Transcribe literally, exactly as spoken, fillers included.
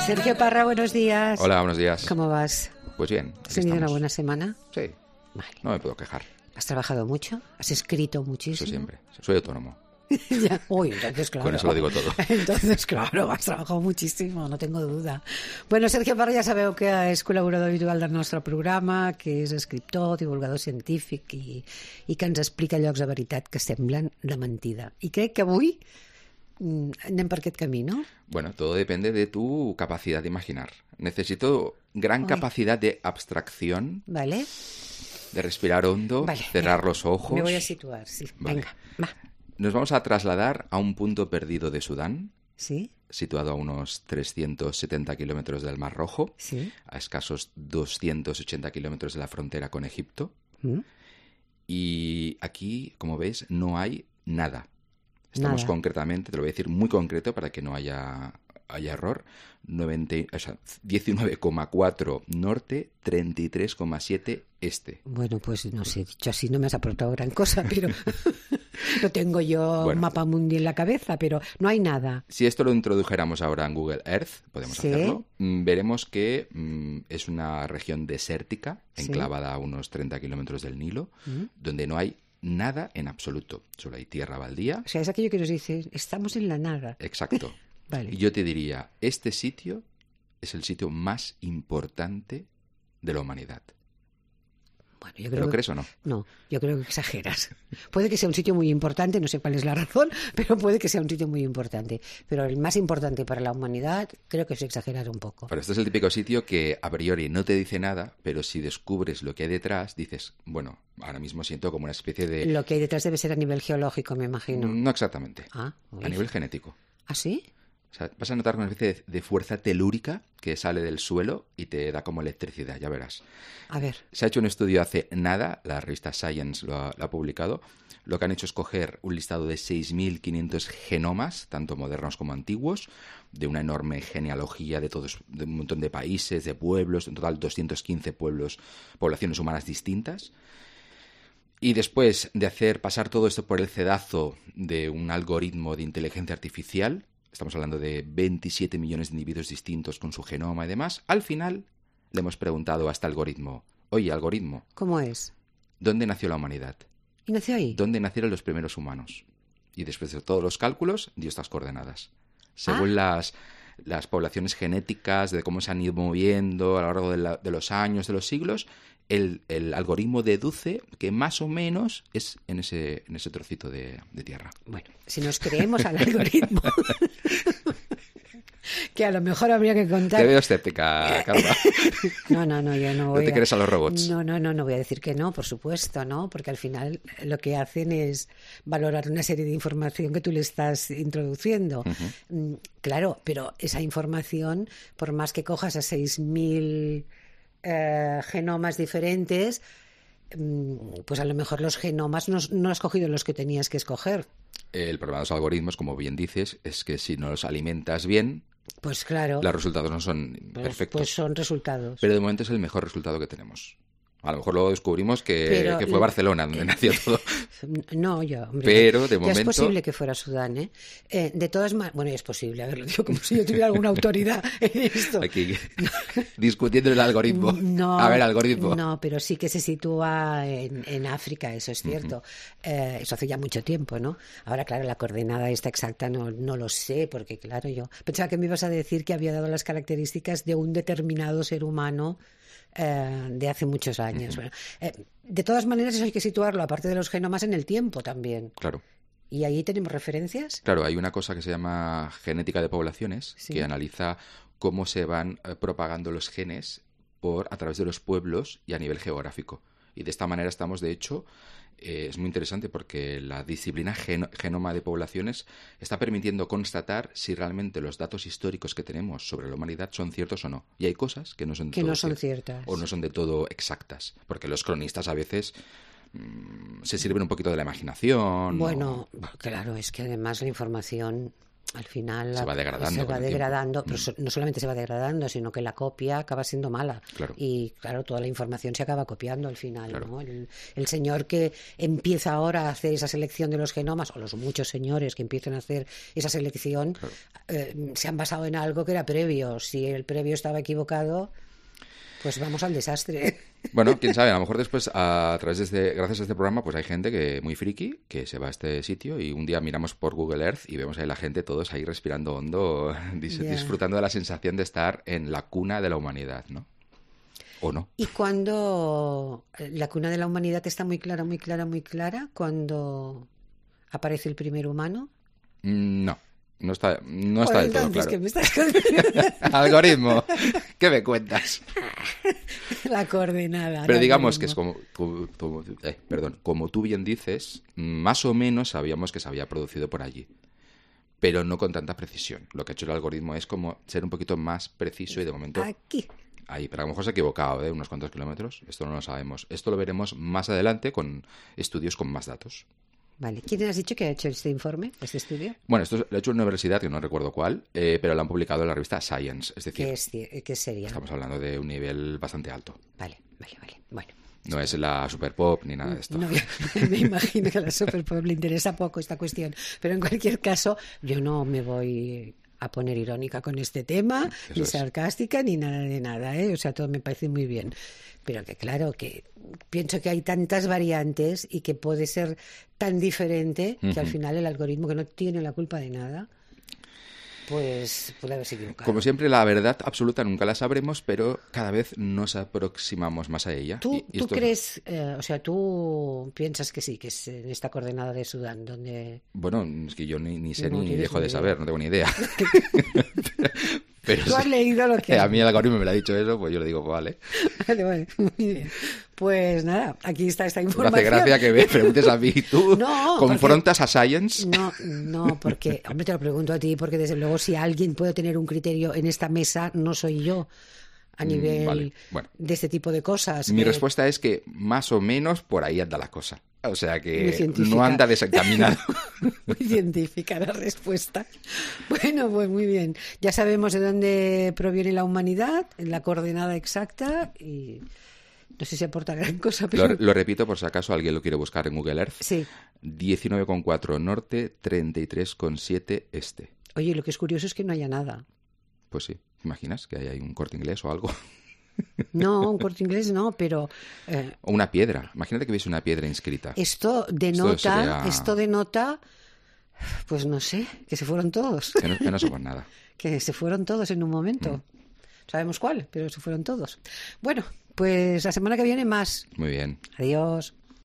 Sergio Parra, buenos días. Hola, buenos días. ¿Cómo vas? Pues bien. ¿Has tenido una buena semana? Sí. Vale. No me puedo quejar. ¿Has trabajado mucho? ¿Has escrito muchísimo? Eso siempre. Soy autónomo. Ya. Uy, entonces claro. Con eso lo digo todo. Entonces claro, has trabajado muchísimo, no tengo duda. Bueno, Sergio Parra ja sabeu que és col·laborador habitual del nostre programa, que és escriptor, divulgador científic i, i que ens explica llocs de veritat que semblen de mentida. I crec que avui anem per aquest camí, ¿no? Bueno, todo depende de tu capacidad de imaginar. Necesito gran Uy. capacidad de abstracción, Vale. de respirar hondo, Vale. cerrar los ojos. Me voy a situar, sí. Vale. Venga, va. Nos vamos a trasladar a un punto perdido de Sudán, ¿Sí? situado a unos trescientos setenta kilómetros del Mar Rojo, Sí. a escasos doscientos ochenta kilómetros de la frontera con Egipto. ¿Mm? Y aquí, como veis, no hay nada. Estamos Nada. concretamente, te lo voy a decir muy concreto para que no haya, haya error, noventa, o sea, diecinueve coma cuatro norte, treinta y tres coma siete este. Bueno, pues no sé, dicho así no me has aportado gran cosa, pero no tengo yo Bueno. mapa mundi en la cabeza, pero no hay nada. Si esto lo introdujéramos ahora en Google Earth, podemos Sí. hacerlo, mm, veremos que mm, es una región desértica, Sí. enclavada a unos treinta kilómetros del Nilo, ¿Mm? donde no hay nada en absoluto. Solo hay tierra baldía. O sea, es aquello que nos dice, estamos en la nada. Exacto. Vale. Y yo te diría, este sitio es el sitio más importante de la humanidad. Bueno, yo ¿Te creo lo que... crees o no? No, yo creo que exageras. Puede que sea un sitio muy importante, no sé cuál es la razón, pero puede que sea un sitio muy importante. Pero el más importante para la humanidad, creo que es exagerar un poco. Pero este es el típico sitio que a priori no te dice nada, pero si descubres lo que hay detrás, dices, bueno, ahora mismo siento como una especie de... Lo que hay detrás debe ser a nivel geológico, me imagino. No exactamente. Ah, uy. A nivel genético. ¿Ah, sí? O sea, vas a notar una especie de, de fuerza telúrica que sale del suelo y te da como electricidad, ya verás. A ver. Se ha hecho un estudio hace nada, la revista Science lo ha, lo ha publicado. Lo que han hecho es coger un listado de seis mil quinientos genomas, tanto modernos como antiguos, de una enorme genealogía de todos, de un montón de países, de pueblos, en total doscientos quince pueblos, poblaciones humanas distintas. Y después de hacer pasar todo esto por el cedazo de un algoritmo de inteligencia artificial, estamos hablando de veintisiete millones de individuos distintos con su genoma y demás, al final le hemos preguntado a este algoritmo, oye, algoritmo, ¿Cómo es? ¿dónde nació la humanidad? ¿Y nació ahí? ¿Dónde nacieron los primeros humanos? Y después de todos los cálculos, dio estas coordenadas. Según Ah. las, las poblaciones genéticas, de cómo se han ido moviendo a lo largo de, la- de los años, de los siglos, el, el algoritmo deduce que más o menos es en ese, en ese trocito de, de tierra. Bueno, si nos creemos al algoritmo, que a lo mejor habría que contar... Te veo escéptica, Carla. No, no, no, yo no voy ¿No te a... crees a los robots? No, no, no, no voy a decir que no, por supuesto, ¿no? Porque al final lo que hacen es valorar una serie de información que tú le estás introduciendo. Mm, Claro, pero esa información, por más que cojas a seis mil eh, genomas diferentes, mm, pues a lo mejor los genomas no, no has cogido los que tenías que escoger. El problema de los algoritmos, como bien dices, es que si no los alimentas bien, Pues claro, los resultados no son pues, perfectos. pues son resultados. Pero de momento es el mejor resultado que tenemos. A lo mejor luego descubrimos que, Pero- que fue Barcelona donde nació todo. No, yo, hombre, Pero, de ya momento- es posible que fuera Sudán, ¿eh? Eh, de todas maneras, bueno, ya es posible, a ver, lo digo como si yo tuviera alguna autoridad en esto. Aquí discutiendo el algoritmo. No, A ver, algoritmo. no, pero sí que se sitúa en, en África, eso es cierto. Eh, eso hace ya mucho tiempo, ¿no? Ahora, claro, la coordenada esta exacta no, no lo sé, porque claro, yo pensaba que me ibas a decir que había dado las características de un determinado ser humano eh, de hace muchos años. Bueno, eh, de todas maneras, eso hay que situarlo, aparte de los genomas, en el tiempo también. Claro. ¿Y ahí tenemos referencias? Claro, hay una cosa que se llama genética de poblaciones, Sí. que analiza cómo se van eh, propagando los genes por a través de los pueblos y a nivel geográfico. Y de esta manera estamos, de hecho, eh, es muy interesante porque la disciplina geno- genoma de poblaciones está permitiendo constatar si realmente los datos históricos que tenemos sobre la humanidad son ciertos o no. Y hay cosas que no son, Que todo no son cier- ciertas. o no son de todo exactas, porque los cronistas a veces mm, se sirven un poquito de la imaginación. Bueno, o- claro, es que además la información al final se va degradando. Se va degradando, pero mm. no solamente se va degradando, sino que la copia acaba siendo mala. Claro. Y claro, toda la información se acaba copiando al final. Claro. ¿no? El, el señor que empieza ahora a hacer esa selección de los genomas, o los muchos señores que empiezan a hacer esa selección, claro. eh, se han basado en algo que era previo. Si el previo estaba equivocado, pues vamos al desastre. Bueno, quién sabe, a lo mejor después, a través de este, gracias a este programa, pues hay gente que muy friki que se va a este sitio y un día miramos por Google Earth y vemos ahí la gente todos ahí respirando hondo, dis- yeah. disfrutando de la sensación de estar en la cuna de la humanidad, ¿no? ¿O no? Y cuando la cuna de la humanidad está muy clara, muy clara, muy clara, cuando aparece el primer humano. Mm, no. No está, no está del todo claro. ¿Qué me estás Algoritmo, ¿qué me cuentas? La coordenada. Pero digamos que es como, como, como eh, perdón, como tú bien dices, más o menos sabíamos que se había producido por allí, pero no con tanta precisión. Lo que ha hecho el algoritmo es como ser un poquito más preciso y de momento... Aquí. Ahí, pero a lo mejor se ha equivocado, ¿eh? Unos cuantos kilómetros. Esto no lo sabemos. Esto lo veremos más adelante con estudios con más datos. Vale. ¿Quién has dicho que ha hecho este informe, este estudio? Bueno, esto lo ha hecho en una universidad, que no recuerdo cuál, eh, pero lo han publicado en la revista Science. Es decir, ¿Qué, es, ¿qué sería? Estamos hablando de un nivel bastante alto. Vale, vale, vale. Bueno. No es la super pop ni nada de esto. No, me imagino que a la super pop le interesa poco esta cuestión. Pero en cualquier caso, yo no me voy a poner irónica con este tema, Eso ni es. sarcástica, ni nada de nada, ¿eh? O sea, todo me parece muy bien. Pero que claro, que pienso que hay tantas variantes y que puede ser tan diferente que uh-huh. al final el algoritmo, que no tiene la culpa de nada, pues puede haberse equivocado. Como siempre, la verdad absoluta nunca la sabremos, pero cada vez nos aproximamos más a ella. ¿Tú, y, y ¿tú esto... crees, eh, o sea, tú piensas que sí, que es en esta coordenada de Sudán donde... Bueno, es que yo ni, ni sé no ni dejo de idea. saber, no tengo ni idea. Pero, ¿Tú has sí. leído lo que...? A mí el algoritmo me lo ha dicho eso, pues yo le digo, vale. Vale, vale, muy bien. Pues nada, aquí está esta información. Me hace gracia que me preguntes a mí, ¿tú no, confrontas porque... a Science? No, no, porque, hombre, te lo pregunto a ti, porque desde luego si alguien puede tener un criterio en esta mesa, no soy yo, a nivel mm, vale. bueno, de este tipo de cosas. Mi que... respuesta es que más o menos por ahí anda la cosa. O sea que no anda desencaminado. Muy científica la respuesta. Bueno, pues muy bien. Ya sabemos de dónde proviene la humanidad, en la coordenada exacta, y no sé si aporta gran cosa. Pero... Lo, lo repito por si acaso alguien lo quiere buscar en Google Earth. Sí. diecinueve coma cuatro norte, treinta y tres coma siete este. Oye, lo que es curioso es que no haya nada. Pues sí. ¿Imaginas que hay un Corte Inglés o algo? No, un Corte Inglés no, pero... Eh, o una piedra. Imagínate que hubiese una piedra inscrita. Esto denota, esto, sería... esto denota, pues no sé, que se fueron todos. Que no, que no somos nada. Que se fueron todos en un momento. Mm. Sabemos cuál, pero se fueron todos. Bueno, pues la semana que viene más. Muy bien. Adiós.